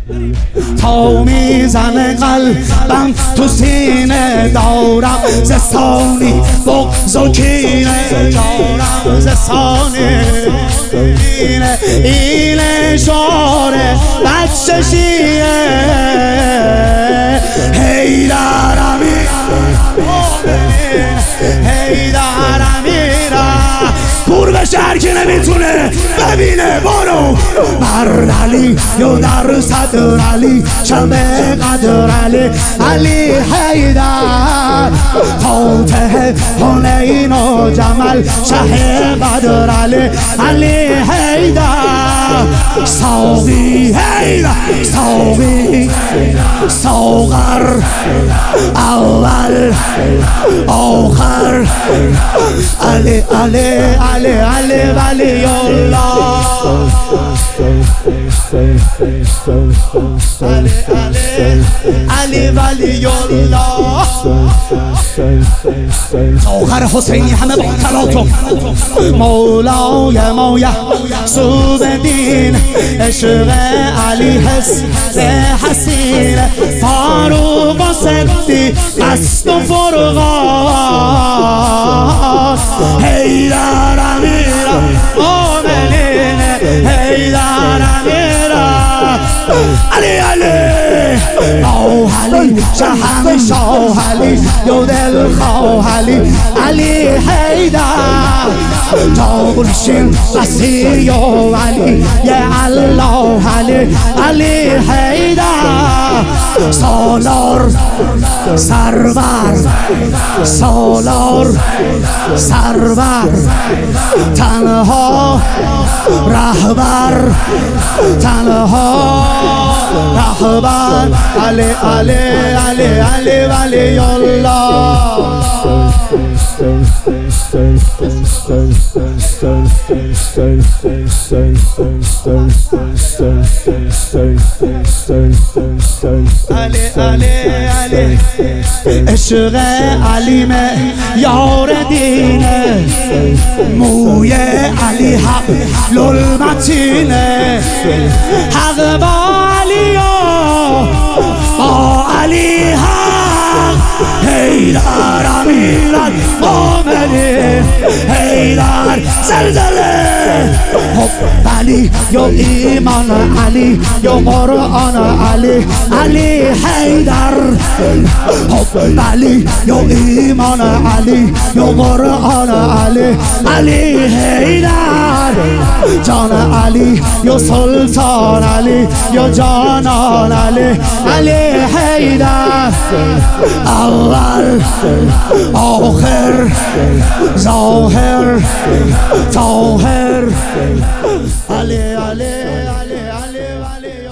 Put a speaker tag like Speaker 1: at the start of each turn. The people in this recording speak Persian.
Speaker 1: تا میزنه قلبم تو سینه دارم ز ثانی بغض و کینه دارم ز ثانی این اشاره بچه شیعه حیدر امیر حیدر امیره پور بشه هر کی نمیتونه ببینه برو مرد علی یا در صدر علی شمع قدر علی علی حیدر فاتح حنین و جمل شه بدر علی علی حیدر ساقی حیدر ساقی ساغر اول آخر علی علی علی علی ولی الله علی علی علی ولی الله آخر حسینی همه با طلاتم مولای ما یحسوب دین عشق علی حس حسین فاروق و صدیق است و فرقان حیدر امیر آمنین حیدر امیر علی علی آه علی شهم شاه علی یو دل خواه علی علی حیدر جاگلشین وسیع علی یا الله علی علی حیدر سالار سرور سالار سرور تنها رهبر تنها رهبر علی علی علی علی ولی الله علی علی علی عشق علی یار دینه موی علی حبل المتینه حق با علی با علی حق حیدر امیر المؤمنین حیدر زلزله حب علی یا ایمان علی یا قرآن علی علی حیدر حب علی یا ایمان علی یا قرآن علی علی حیدر جان علی یا سلطان علی یا جانان علی علی حیدر اول آخر ظاهر طاهر علی علی علی علی علی